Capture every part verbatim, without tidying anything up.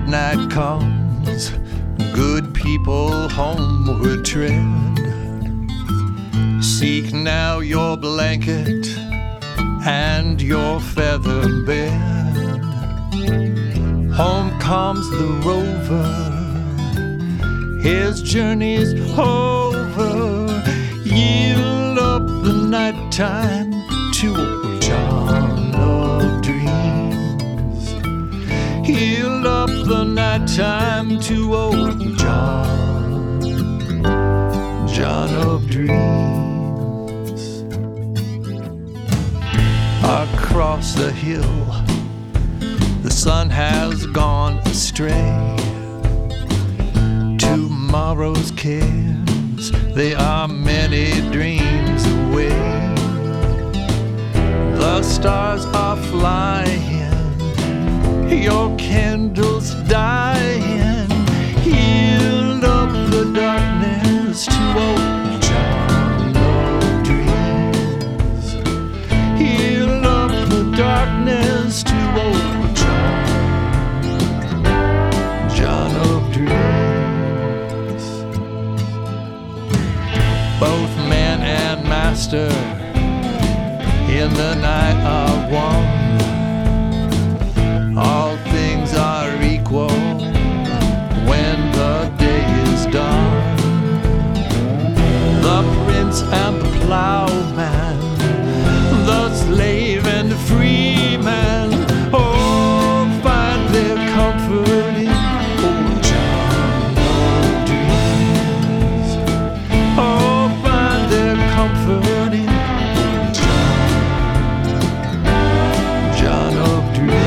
midnight comes, good people homeward tread. Seek now your blanket and your feather bed. Home comes the rover, his journey's over. Yield up the nighttime to old John of Dreams. Yield up the nighttime to old John, John of Dreams. Across the hill, the sun has gone astray. Tomorrow's cares, they are many dreams away. The stars are flying, your candles dying. Yield up the darkness to old John of Dreams. Yield up the darkness to old John, John of Dreams. Both man and master in the night are one. All things are equal when the day is done. The prince and the plowman, the slave and the free man, oh, find their comfort in old John of Dreams. Oh, find their comfort in old John, John of Dreams.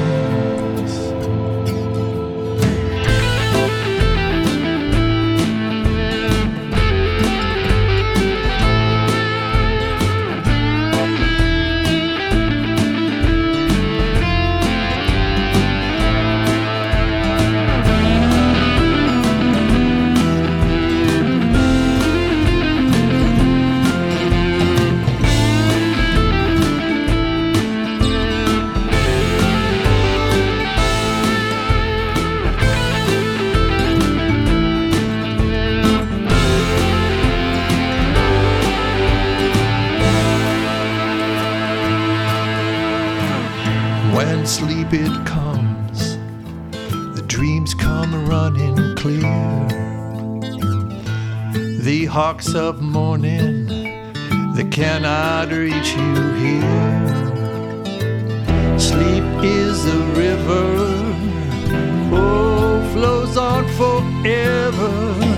When sleep it comes, the dreams come running clear. The hawks of morning, they cannot reach you here. Sleep is a river, oh, flows on forever.